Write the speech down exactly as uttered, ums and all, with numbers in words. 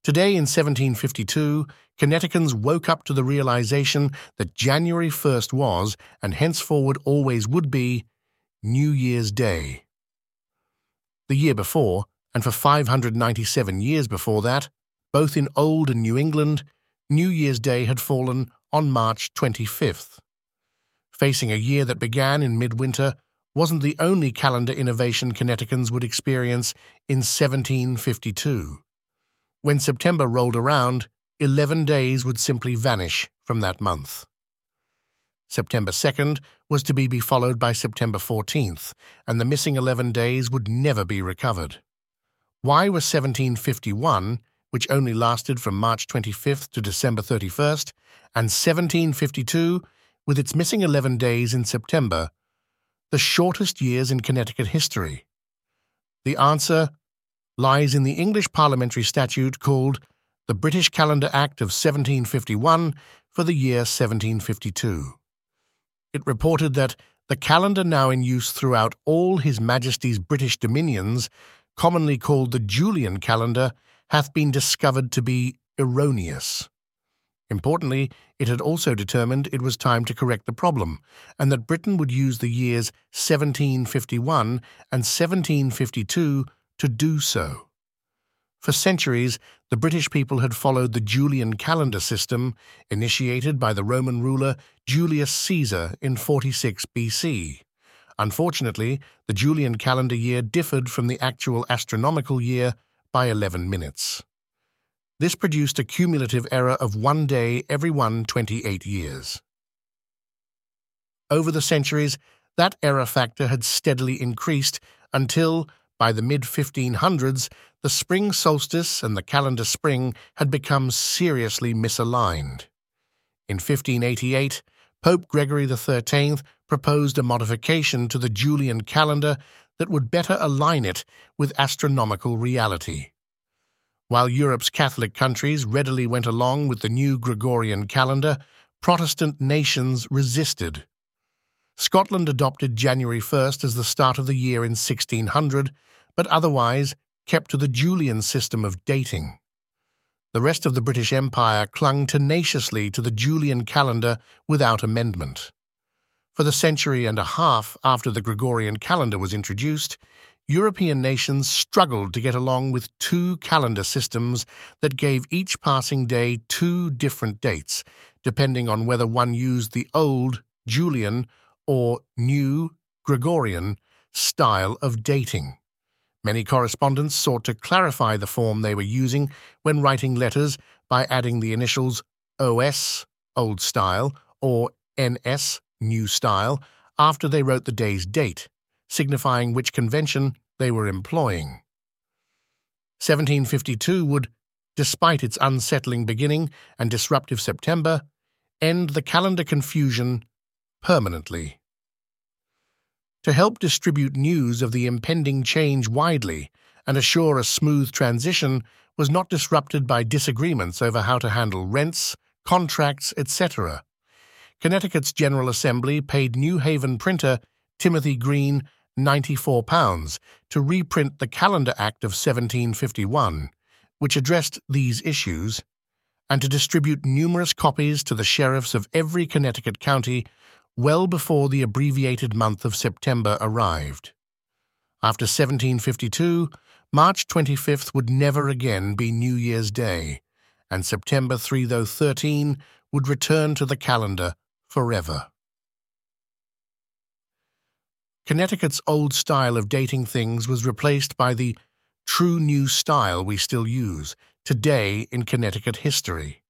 Today in seventeen fifty-two, Connecticutans woke up to the realization that January first was, and henceforward always would be, New Year's Day. The year before, and for five hundred ninety-seven years before that, both in Old and New England, New Year's Day had fallen on March twenty-fifth. Facing a year that began in midwinter wasn't the only calendar innovation Connecticutans would experience in seventeen fifty-two. When September rolled around, eleven days would simply vanish from that month. September second was to be followed by September fourteenth, and the missing eleven days would never be recovered. Why was seventeen fifty-one, which only lasted from March twenty-fifth to December thirty-first, and seventeen fifty-two, with its missing eleven days in September, the shortest years in Connecticut history? The answer lies in the English parliamentary statute called the British Calendar Act of seventeen fifty-one for the year seventeen fifty-two. It reported that the calendar now in use throughout all His Majesty's British dominions, commonly called the Julian calendar, hath been discovered to be erroneous. Importantly, it had also determined it was time to correct the problem, and that Britain would use the years seventeen fifty-one and seventeen fifty-two to do so. For centuries, the British people had followed the Julian calendar system, initiated by the Roman ruler Julius Caesar in forty-six B C. Unfortunately, the Julian calendar year differed from the actual astronomical year by eleven minutes. This produced a cumulative error of one day every one twenty-eight years. Over the centuries, that error factor had steadily increased until, by the mid fifteen hundreds, the spring solstice and the calendar spring had become seriously misaligned. In fifteen eighty-eight, Pope Gregory the thirteenth proposed a modification to the Julian calendar that would better align it with astronomical reality. While Europe's Catholic countries readily went along with the new Gregorian calendar, Protestant nations resisted. Scotland adopted January first as the start of the year in sixteen hundred, but otherwise kept to the Julian system of dating. The rest of the British Empire clung tenaciously to the Julian calendar without amendment. For the century and a half after the Gregorian calendar was introduced, European nations struggled to get along with two calendar systems that gave each passing day two different dates, depending on whether one used the old Julian or new Gregorian style of dating. Many correspondents sought to clarify the form they were using when writing letters by adding the initials O S, Old Style, or N S, New Style, after they wrote the day's date, signifying which convention they were employing. seventeen fifty-two would, despite its unsettling beginning and disruptive September, end the calendar confusion permanently. To help distribute news of the impending change widely and assure a smooth transition was not disrupted by disagreements over how to handle rents, contracts, et cetera. Connecticut's General Assembly paid New Haven printer Timothy Green ninety-four pounds to reprint the Calendar Act of seventeen fifty-one, which addressed these issues, and to distribute numerous copies to the sheriffs of every Connecticut county well before the abbreviated month of September arrived. After seventeen fifty-two, March twenty-fifth would never again be New Year's Day, and September three though thirteen would return to the calendar forever. Connecticut's old style of dating things was replaced by the true new style we still use today in Connecticut history.